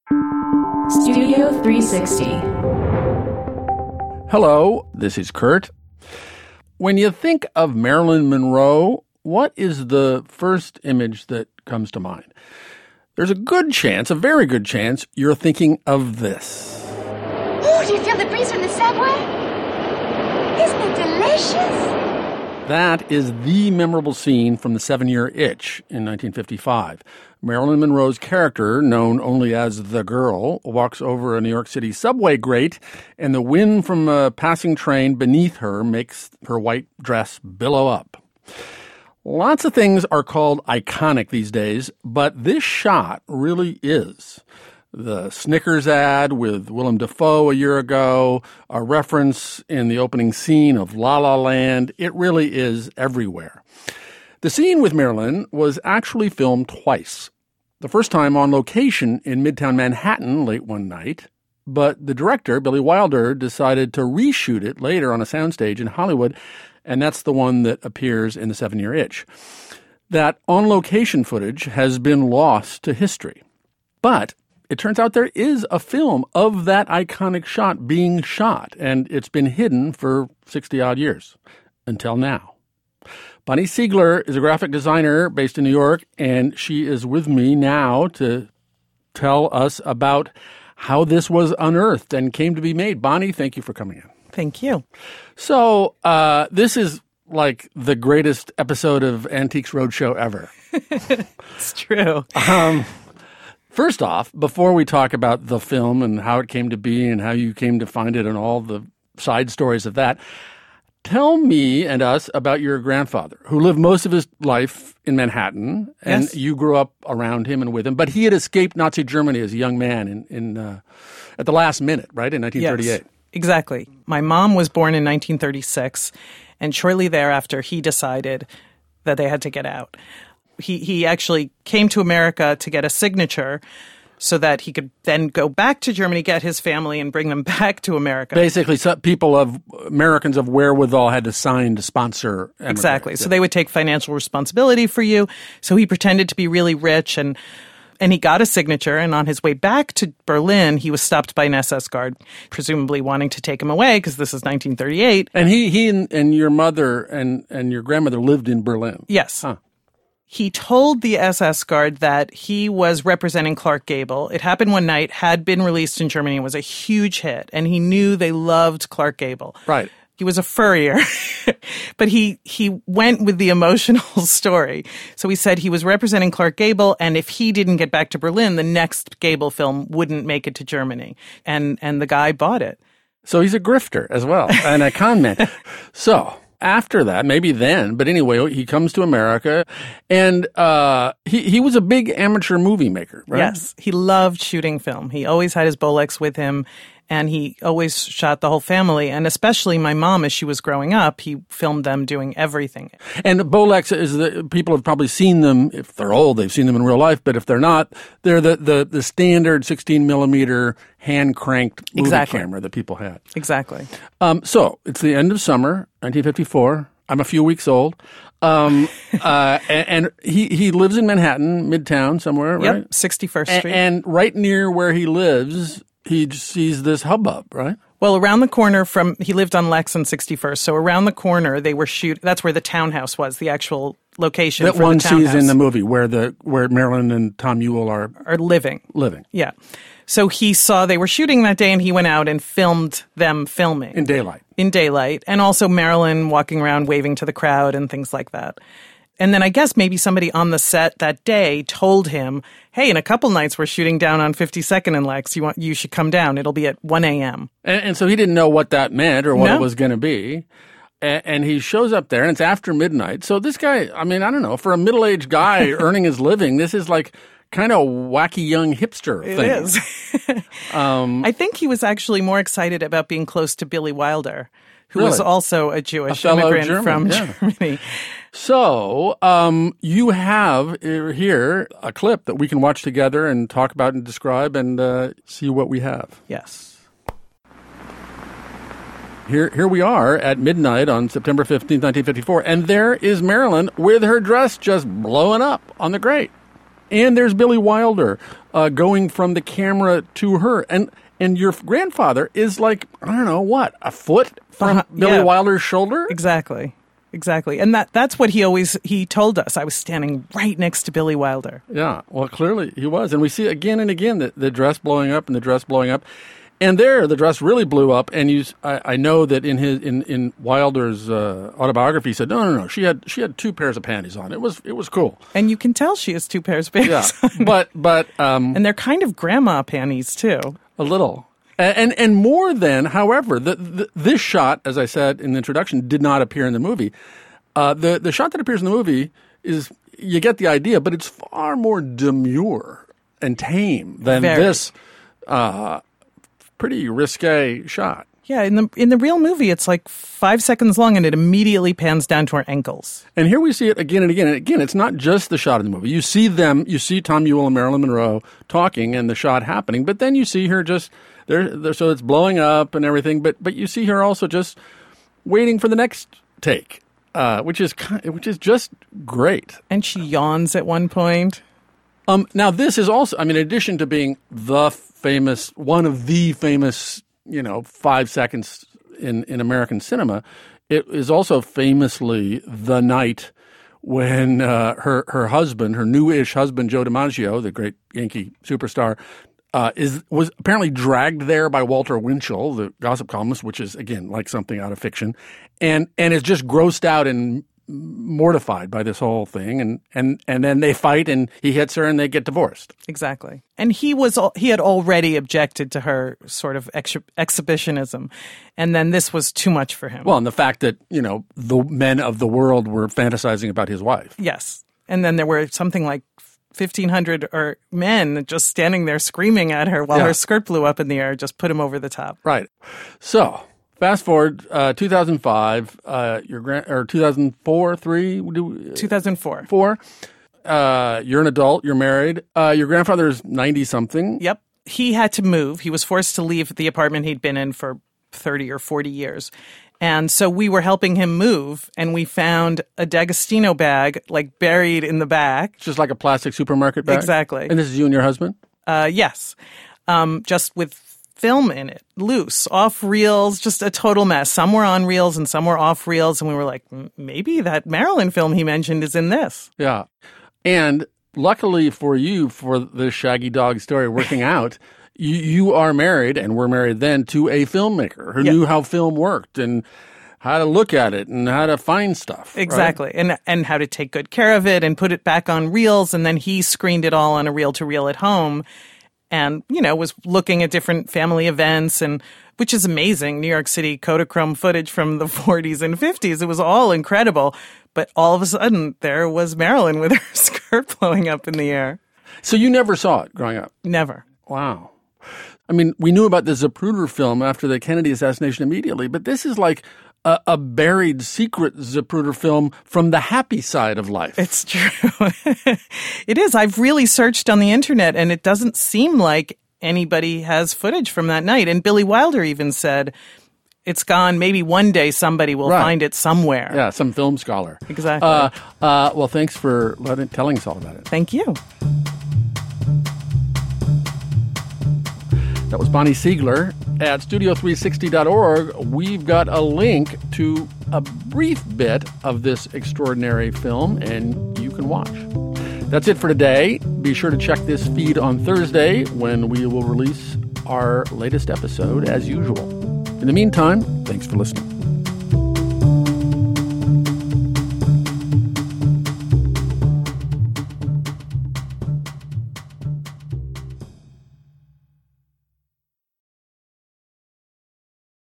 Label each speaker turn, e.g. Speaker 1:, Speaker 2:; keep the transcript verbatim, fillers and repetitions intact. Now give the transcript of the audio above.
Speaker 1: Studio three sixty.
Speaker 2: Hello, this is Kurt. When you think of Marilyn Monroe, what is the first image that comes to mind? There's a good chance, a very good chance, you're thinking of this.
Speaker 3: Oh, do you feel the breeze from the subway? Isn't it delicious?
Speaker 2: That is the memorable scene from The Seven-Year Itch in nineteen fifty-five. Marilyn Monroe's character, known only as the girl, walks over a New York City subway grate, and the wind from a passing train beneath her makes her white dress billow up. Lots of things are called iconic these days, but this shot really is. The Snickers ad with Willem Dafoe a year ago, a reference in the opening scene of La La Land, it really is everywhere. The scene with Marilyn was actually filmed twice. The first time on location in Midtown Manhattan late one night, but the director, Billy Wilder, decided to reshoot it later on a soundstage in Hollywood, and that's the one that appears in The Seven-Year Itch. That on-location footage has been lost to history. But it turns out there is a film of that iconic shot being shot, and it's been hidden for sixty-odd years, until now. Bonnie Siegler is a graphic designer based in New York, and she is with me now to tell us about how this was unearthed and came to be made. Bonnie, thank you for coming in.
Speaker 4: Thank you.
Speaker 2: So uh, this is like the greatest episode of Antiques Roadshow ever.
Speaker 4: It's true.
Speaker 2: Um, first off, before we talk about the film and how it came to be and how you came to find it and all the side stories of that, tell me and us about your grandfather, who lived most of his life in Manhattan, and
Speaker 4: yes.
Speaker 2: You grew up around him and with him. But he had escaped Nazi Germany as a young man in, in uh, at the last minute, right, in nineteen thirty-eight.
Speaker 4: Yes, exactly. My mom was born in nineteen thirty-six, and shortly thereafter, he decided that they had to get out. He he actually came to America to get a signature so that he could then go back to Germany, get his family, and bring them back to America.
Speaker 2: Basically, some people of Americans of wherewithal had to sign to sponsor immigrants.
Speaker 4: Exactly. So they would take financial responsibility for you. So he pretended to be really rich, and and he got a signature. And on his way back to Berlin, he was stopped by an S S guard, presumably wanting to take him away because this is nineteen thirty-eight.
Speaker 2: And he he and, and your mother and, and your grandmother lived in Berlin.
Speaker 4: Yes.
Speaker 2: Huh.
Speaker 4: He told the S S guard that he was representing Clark Gable. It happened one night, had been released in Germany, was a huge hit, and he knew they loved Clark Gable.
Speaker 2: Right.
Speaker 4: He was a furrier, but he he went with the emotional story. So he said he was representing Clark Gable, and if he didn't get back to Berlin, the next Gable film wouldn't make it to Germany. And and the guy bought it.
Speaker 2: So he's a grifter as well, and a con man. So after that, maybe then, but anyway, he comes to America, and uh, he, he was a big amateur movie maker, right?
Speaker 4: Yes, he loved shooting film. He always had his Bolex with him, and he always shot the whole family, and especially my mom as she was growing up, he filmed them doing everything.
Speaker 2: And Bolex is the, people have probably seen them, if they're old, they've seen them in real life, but if they're not, they're the, the, the standard sixteen millimeter hand-cranked movie
Speaker 4: exactly.
Speaker 2: camera that people had.
Speaker 4: Exactly.
Speaker 2: Um, so it's the end of summer, nineteen fifty-four. I'm a few weeks old. Um, uh, and, and he, he lives in Manhattan, Midtown somewhere, right?
Speaker 4: Yep, sixty-first Street.
Speaker 2: And, and right near where he lives, he sees this hubbub, right?
Speaker 4: Well, around the corner from, he lived on Lex and sixty-first, so around the corner they were shoot. That's where the townhouse was, the actual location
Speaker 2: that
Speaker 4: for
Speaker 2: one
Speaker 4: the townhouse.
Speaker 2: sees in the movie where the where Marilyn and Tom Ewell are
Speaker 4: are living.
Speaker 2: Living,
Speaker 4: yeah. So he saw they were shooting that day, and he went out and filmed them filming
Speaker 2: in daylight.
Speaker 4: In daylight, and also Marilyn walking around waving to the crowd and things like that. And then I guess maybe somebody on the set that day told him, hey, in a couple nights we're shooting down on fifty-second and Lex. You want, you should come down. It'll be at one a.m.
Speaker 2: And, and so he didn't know what that meant or what
Speaker 4: no.
Speaker 2: it was going to be. And, and he shows up there, and it's after midnight. So this guy, I mean, I don't know, for a middle-aged guy earning his living, this is like kind of wacky young hipster
Speaker 4: it
Speaker 2: thing.
Speaker 4: It is. um, I think he was actually more excited about being close to Billy Wilder, who
Speaker 2: really?
Speaker 4: was also a Jewish
Speaker 2: a
Speaker 4: immigrant
Speaker 2: German,
Speaker 4: from
Speaker 2: yeah.
Speaker 4: Germany.
Speaker 2: So um, you have here a clip that we can watch together and talk about and describe and uh, see what we have.
Speaker 4: Yes.
Speaker 2: Here, here we are at midnight on September fifteenth, nineteen fifty-four, and there is Marilyn with her dress just blowing up on the grate. And there's Billy Wilder uh, going from the camera to her. And and your grandfather is like, I don't know, what, a foot from
Speaker 4: Uh-huh,
Speaker 2: Billy
Speaker 4: yeah.
Speaker 2: Wilder's shoulder?
Speaker 4: Exactly. Exactly. And that that's what he always, he told us. I was standing right next to Billy Wilder.
Speaker 2: Yeah, well, clearly he was. And we see again and again the, the dress blowing up and the dress blowing up. And there, the dress really blew up. And you, I, I know that in his in, in Wilder's uh, autobiography, he said, no, no, no, she had she had two pairs of panties on. It was it was cool.
Speaker 4: And you can tell she has two pairs of panties.
Speaker 2: Yeah, but but um,
Speaker 4: And they're kind of grandma panties, too.
Speaker 2: a little. And, and and more than, however, the, the, this shot, as I said in the introduction, did not appear in the movie. Uh, the the shot that appears in the movie is, you get the idea, but it's far more demure and tame than
Speaker 4: Very.
Speaker 2: this uh, pretty risque shot.
Speaker 4: Yeah, in the in the real movie, it's like five seconds long, and it immediately pans down to her ankles.
Speaker 2: And here we see it again and again. And again, it's not just the shot in the movie. You see them, you see Tom Ewell and Marilyn Monroe talking and the shot happening, but then you see her just there. there so it's blowing up and everything, but but you see her also just waiting for the next take, uh, which is ki- which is just great.
Speaker 4: And she yawns at one point.
Speaker 2: Um, now this is also, I mean, in addition to being the famous, one of the famous, you know, five seconds in, in American cinema, it is also famously the night when uh, her her husband, her new-ish husband, Joe DiMaggio, the great Yankee superstar, uh, is was apparently dragged there by Walter Winchell, the gossip columnist, which is, again, like something out of fiction, and and is just grossed out and mortified by this whole thing, and, and, and then they fight, and he hits her, and they get divorced.
Speaker 4: Exactly. And he was al- he had already objected to her sort of ex- exhibitionism, and then this was too much for him.
Speaker 2: Well, and the fact that, you know, the men of the world were fantasizing about his wife.
Speaker 4: Yes. And then there were something like fifteen hundred or men just standing there screaming at her while
Speaker 2: Yeah.
Speaker 4: her skirt blew up in the air, just put him over the top.
Speaker 2: Right. So, fast forward, uh, two thousand five, uh, your grand, or two thousand four, three, do,
Speaker 4: two thousand four.
Speaker 2: four. Uh, you're an adult. You're married. Uh, your grandfather's ninety something.
Speaker 4: Yep. He had to move. He was forced to leave the apartment he'd been in for thirty or forty years. And so we were helping him move, and we found a D'Agostino bag, like, buried in the back.
Speaker 2: It's just like a plastic supermarket bag.
Speaker 4: Exactly.
Speaker 2: And this is you and your husband?
Speaker 4: Uh, yes. Um, just with film in it, loose, off reels, just a total mess. Some were on reels and some were off reels. And we were like, maybe that Marilyn film he mentioned is in this.
Speaker 2: Yeah. And luckily for you, for the Shaggy Dog story working out, you, you are married, and were married then, to a filmmaker who
Speaker 4: Yeah.
Speaker 2: knew how film worked and how to look at it and how to find stuff. right?
Speaker 4: Exactly. And and how to take good care of it and put it back on reels. And then he screened it all on a reel to reel at home. And, you know, was looking at different family events, and which is amazing. New York City Kodachrome footage from the forties and fifties. It was all incredible. But all of a sudden, there was Marilyn with her skirt blowing up in the air.
Speaker 2: So you never saw it growing up?
Speaker 4: Never.
Speaker 2: Wow. I mean, we knew about the Zapruder film after the Kennedy assassination immediately, but this is like a, a buried secret Zapruder film from the happy side of life.
Speaker 4: It's true. It is. I've really searched on the internet, and it doesn't seem like anybody has footage from that night. And Billy Wilder even said, it's gone. Maybe one day somebody will
Speaker 2: Right.
Speaker 4: find it somewhere.
Speaker 2: Yeah, some film scholar.
Speaker 4: Exactly.
Speaker 2: Uh, uh, well, thanks for letting, telling us all about it.
Speaker 4: Thank you.
Speaker 2: That was Bonnie Siegler. At studio three sixty dot org, we've got a link to a brief bit of this extraordinary film, and you can watch. That's it for today. Be sure to check this feed on Thursday, when we will release our latest episode as usual. In the meantime, thanks for listening.